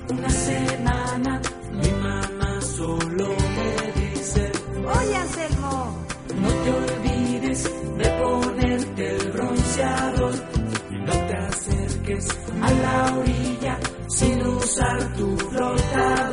una semana mi mamá solo me dice: Oye, Anselmo, no te olvides de ponerte el bronceador y no te acerques a la orilla sin usar tu flotador.